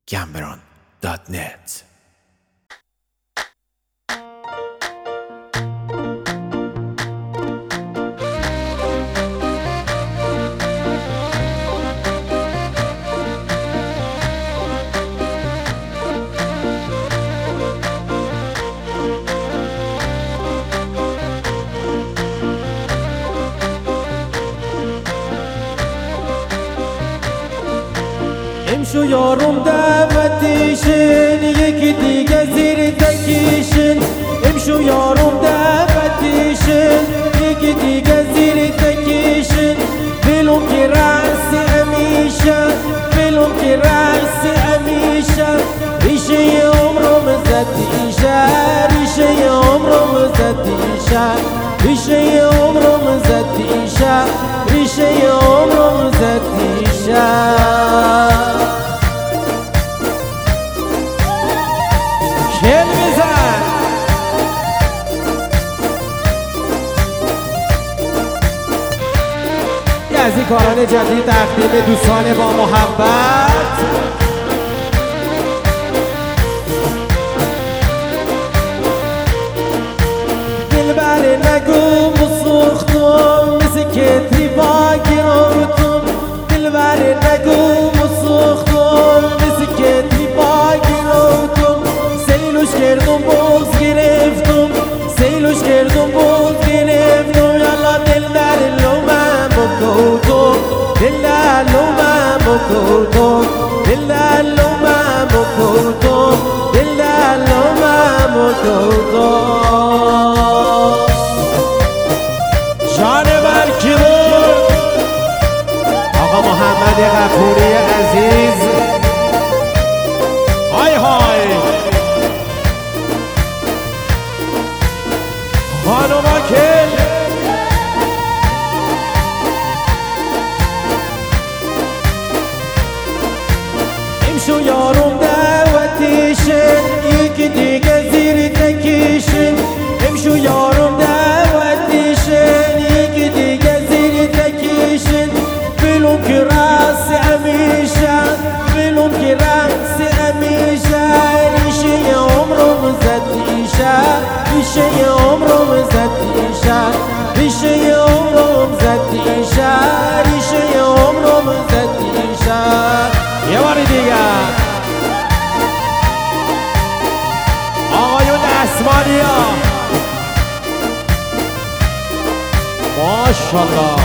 Gambron.net. امشو یارم دعوتیشن یکی دیگه زیر تکیشن امشو یارم دعوتیشن یکی دیگه زیر تکیشن بلوم که رأس همیشه بلوم که رأس همیشه ریشه عمرم زدیشه ریشه عمرم زدیشه ریشه عمرم زدیشه ریشه عمرم زدیشه از این کاران جدید تقدیم دوستان با محبت دلبر نگو مسوختم مثل کتری با گرامتم دلبر نگو مسوختم مثل کتری با گرامتم سیلوش کردم بغض گرفتم سیلوش کردم بغض گرفتم یالا دل در لومم بکوتم دل در لومم بکوتم دل در لومم بکوتم دل در لومم بکوتم جان برکی بود آقا محمد غفوری عزیز های های خانم آکل امشو یارم دعوتیشن یکی دیگه زیر تکیشن امشو یارم دعوتیشن یکی دیگه زیر تکیشن بلوم که رأس همیشه بلوم که رأس همیشه ریشه عمرم زدیشه ریشه عمرم زدیشه ریشه عمرم زدیشه ریشه عمرم زدیشه یه بار دیگه آقایون اسمانیا ماشاءالله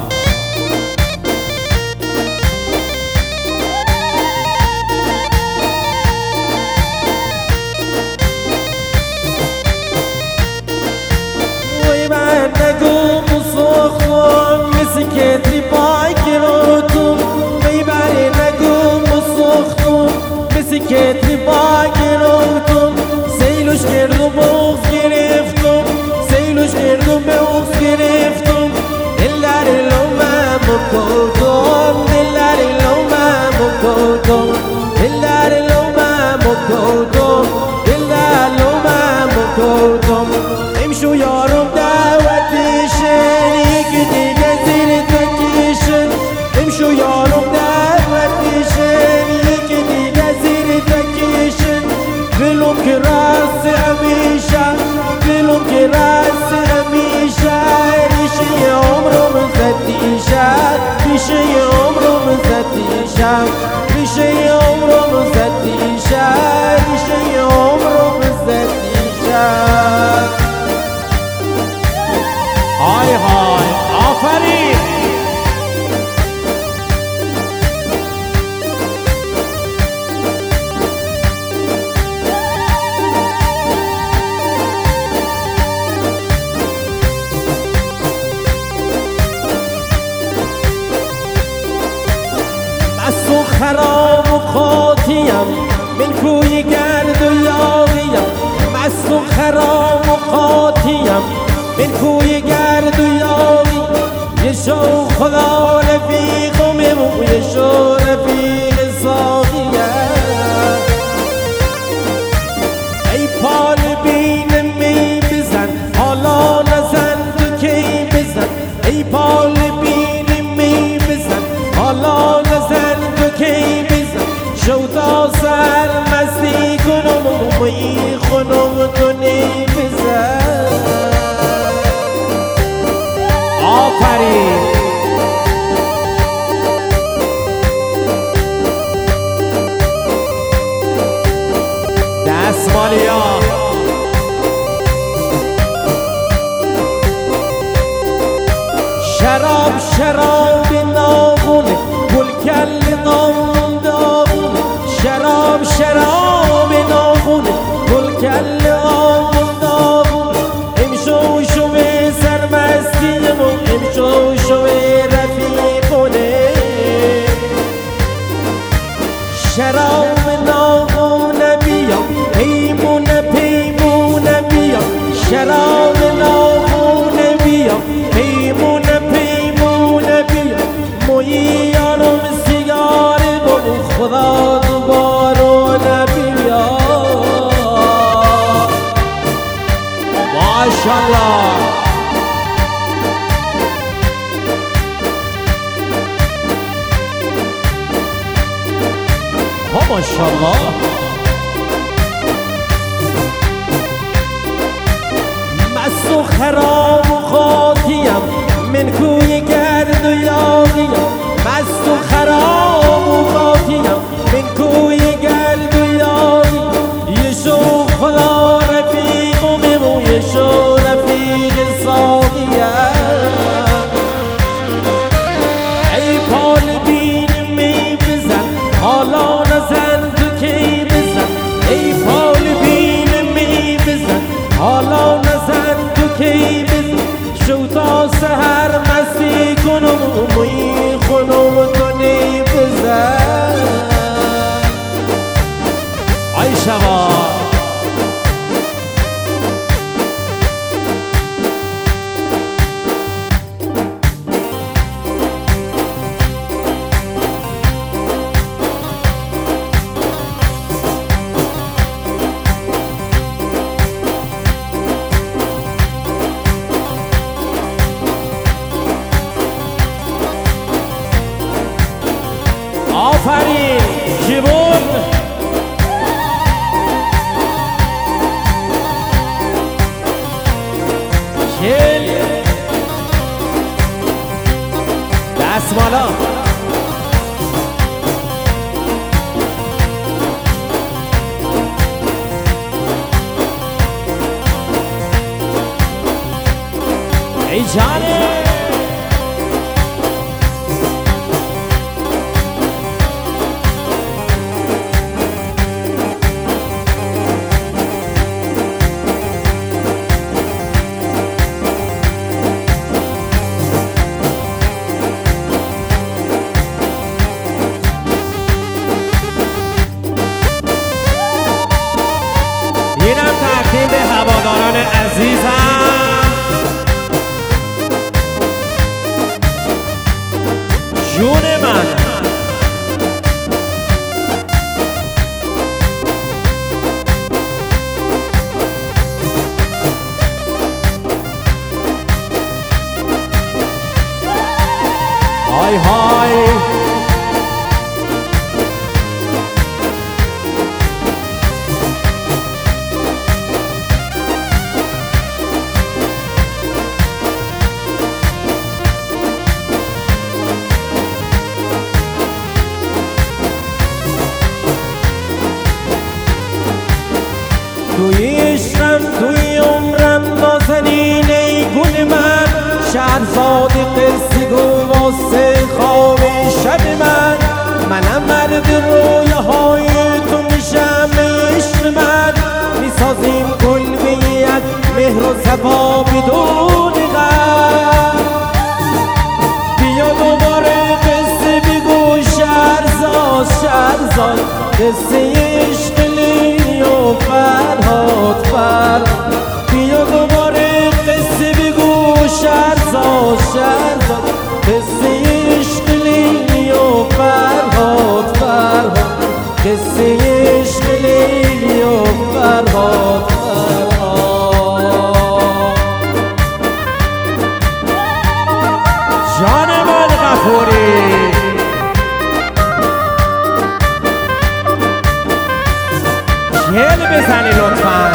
وی من نگو مسوختم مثل کتری پای گرفتم وی من نگو مسوختم مثل کتری پای گرفتم سیلوش کردم بغض گرفتم سیلوش کردم بغض گرفتم دل در لومم بکوتم دل در لومم بکوتم دل در لومم بکوتم دل در لومم بکوتم امشو یارم دعوتیشن یکی دیگه زیر تکیشن امشو یارم دعوتیشن یکی دیگه زیر تکیشن بلوم که رأس همیشه بلوم که رأس همیشه ریشه عمرم زدیشه ریشه عمرم زدیشه ریشه عمرم زدیشه ریشه عمرم زدیشه های های آفرین مست و خراب و خاطیم من کوی گرد و یاغیم مست و خراب و خاطیم من کوی گرد و یاغی یه شو خدا رفیقم و یه شو رفیق ساقیه ای پال بین می بزن حالا نزن تو کی بزن ای پال بین می بزن حالا نزن تو کی بزن شو تا سر مستی کنم و می خونم تو بزن. آفرین دستمالیا شراب شراب ناغونه گل کل نامون داغونه شراب شراب ناغونه گل کل آمون داغونه امشو شوه سرمستیمون امشو شوه رفیقونه شراب ناغونه بیا پیمونه پیمونه بیا شراب ناغونه بیا پیمونه پیمونه بیا مویی یارم سیگاری بابو خدا دوباره نبیا. ماشالله ماشالله مست و خراب و خاطیم من کوی گرد و یاغیم مست و خراب و خاطیم من کوی گرد و یاغیم یه شو خدا رفیقم و یه شو رفیق ساقیم ای پال بین می بزن حالا نزن تو کی بزن ای پال بین می بزن حالا نزن تو کی بزن شو تا سحر مستی کنم و می خونم تو بزن. ای شبا آفرین جیبون چل دستمالا ای جانه اینم تقدیم به هواداران عزیزم جون من های های توی عشقم توی عمرم نازنین ای گل من شهرزاد قصه گو واسه خواب شب منم مرد رویاهای تو میشم عشق من میسازیم کلبیت مهر و صفا بدون غم بیا دوباره قصه بگو شهرزاد شهرزاد قصه عشق لیلی و فرهاد فرهاد بیا دوباره قصه بگو شهرزاد شهرزاد قصه عشق لیلی و فرهاد فرهاد قصه عشق لیلی و فرهاد فرهاد. جان من غفوری گل بزنی لطفاً.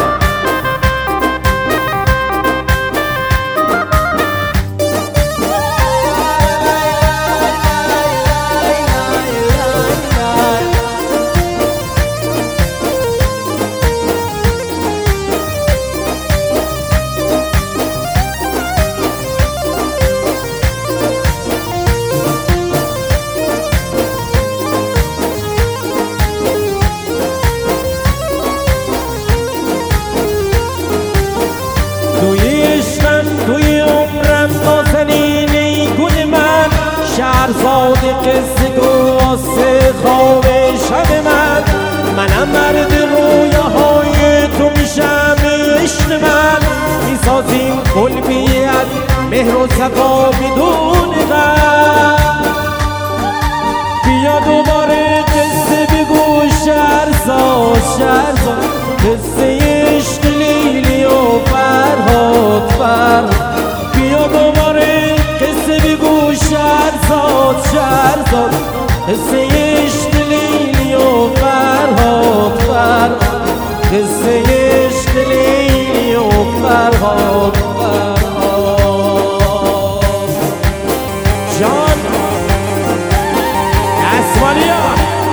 توی عشقم توی عمرم نازنینه گل من، شهرزاد قصه گو واسه خواب شب من. منم مرد رویاهای تو میشم عشق من، میسازیم کلبیت مهر و صفا بدون غم. بیا دوباره قصه بگو شهرزاد شهرزاد، قصه عشق لیلی و فرهاد فرهاد. بیا دوباره قصه بگو شهرزاد شهرزاد، قصه عشق لیلی و فرهاد فرهاد، قصه عشق لیلی و فرهاد فرهاد. جان اسمانیا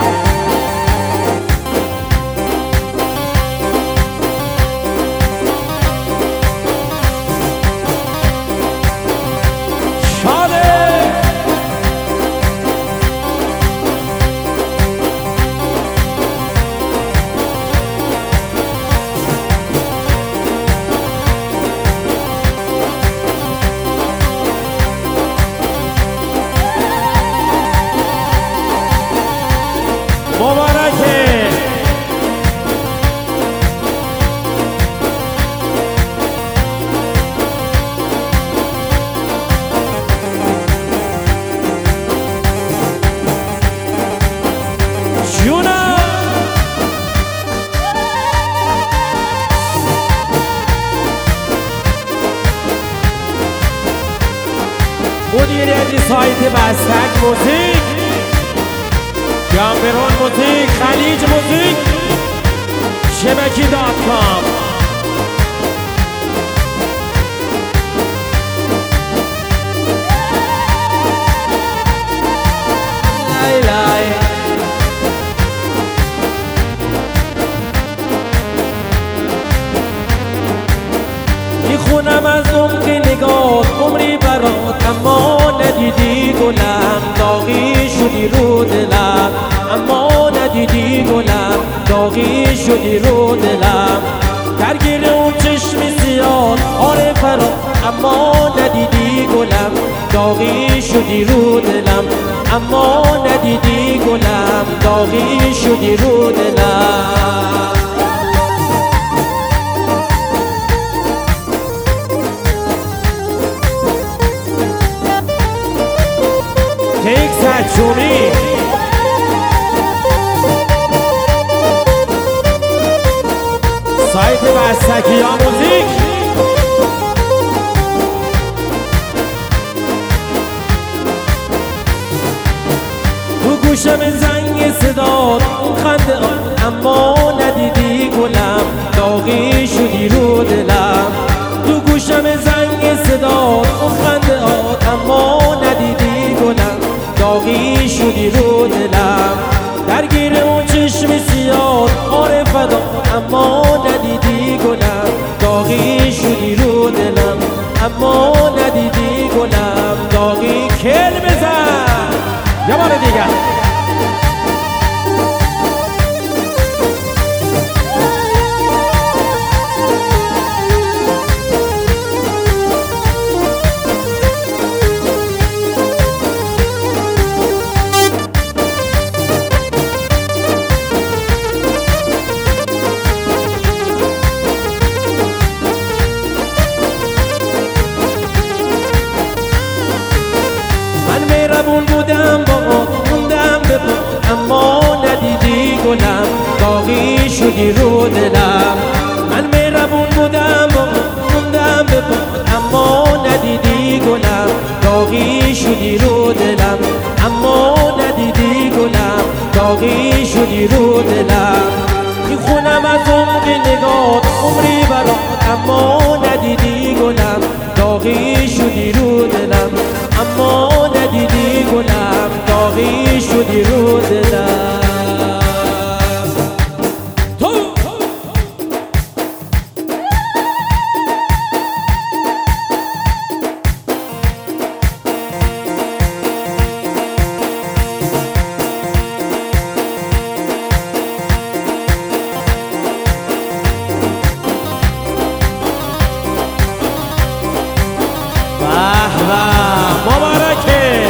مبارکه. جونا مدیریت سایت بستک موزیک، جامبرون موزیک، خلیج موزیک، شبکی.com. لای لای میخونم از عمق نگات عمری برات، اما ندیدی گلم داغی شدی رو دلم، اما ندیدی گلم داغی شدی رو دلم. درگیر اون چشم سیاه آره فرات، اما ندیدی گلم داغی شدی رو دلم، اما ندیدی گلم داغی شدی رو دلم. تیک سجومی سایت بستکی ها موزیک. تو گوشم زنگ صدات اون خنده اما ندیدی گلم داغی شدی رو دلم. تو گوشم زنگ صدات اون خنده اما ندیدی گلم داغی شدی رو دلم. درگیر اون چشم سیاه آره فدا، اما ندیدی گلم داغی شدی رو دلم، اما ندیدی گلم داغی. کل بزن یه بار دیگه. مهربون بودم با موندم به پا، اما ندیدی گلم داغی شدی رو دلم. من مهربون بودم با موندم به پا، اما ندیدی گلم داغی شدی رو دلم، اما ندیدی گلم داغی شدی رو دلم. میخونم دیدم از عمق نگات عمری برات، اما ندیدی گلم، داغی شدی رو دلم، اما ندیدی گلم، داغی شدی رو دلم. مبارکه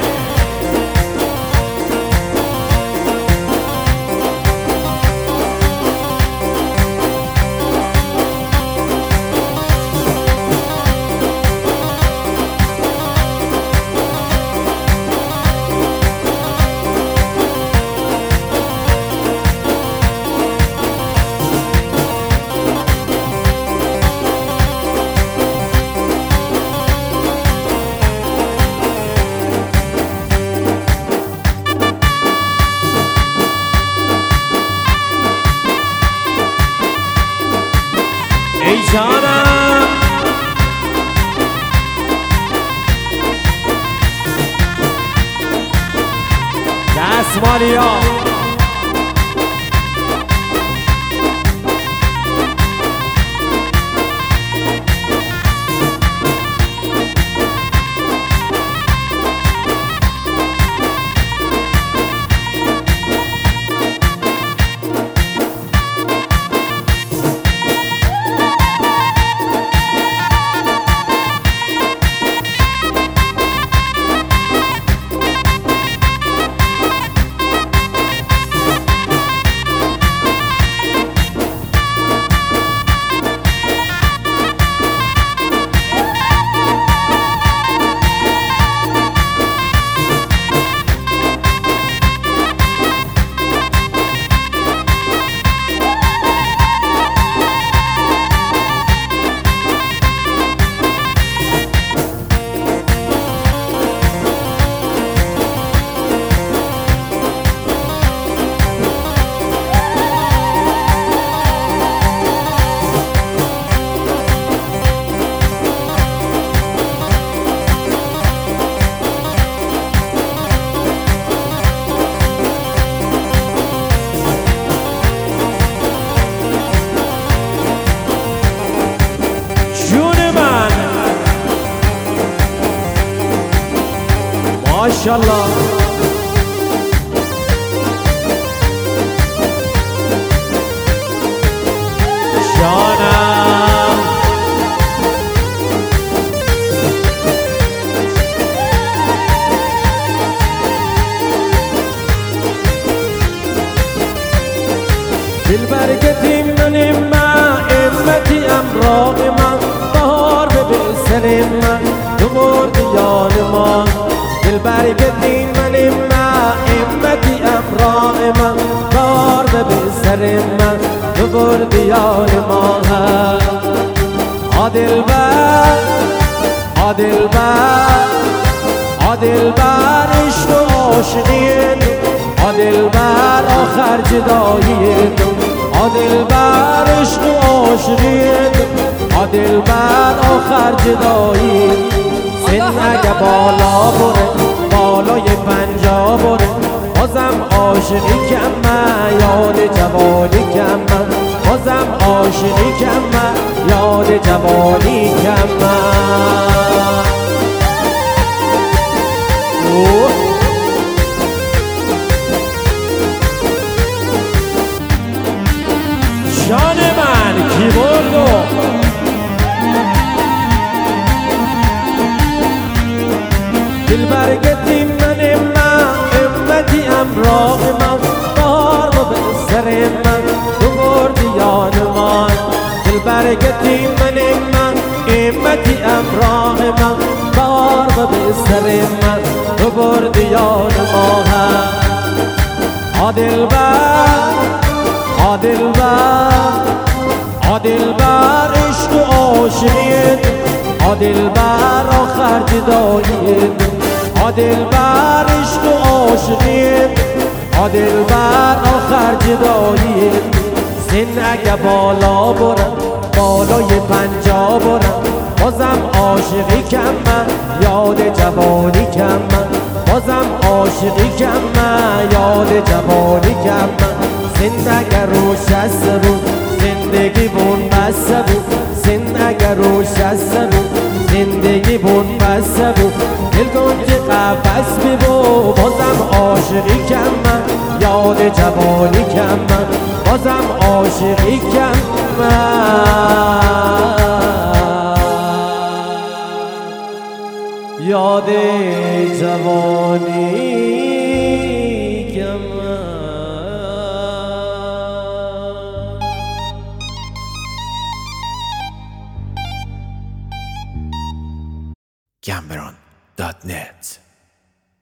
ای جانم دستمالیا ماشاءالله جانم دلبرگتی من امتی امراغ من، بهار به سر من تو مردی یار من. دلبرگتی من امتی امراغ من، بهار به سر من تو مردی یار من. آدلبر آدلبر آدلبر عشق و عاشقی تو، آدلبر آخر جدایی تو، آدلبر عشق و عاشقی تو، آدلبر آخر جدایی. سن اگه بالا بره بالای 50 بره، بازم عاشقی کمه یاد جوانی کمه، بازم عاشقی کمه یاد جوانی کمه. جان من کیبوردو دلبرگتی من امتی امراغ من، بار به سر من تو بردی یاد من. دلبرگتی من امتی امراغ من، بار به سر من تو بردی یاد من. آدلبر آدلبر آدلبر عشق و عاشقی تو، آدلبر آخر جدایی تو، آدلبر عشق و عاشقی تو، آدلبر آخر جدایی تو. سن اگه بالا برم بالای 50 برم بازم عاشقی کم من یاد جوانی کم من بازم عاشقی کم من یاد جوانی کم من سن اگه رو 60 روز زندگی بون بسته بود سن اگه رو 60 روز زندگی بون بسته بود دل گنج قفس ببو بازم عاشقی کم من یاد جوانی کم من بازم عاشقی کم من یاد جوانی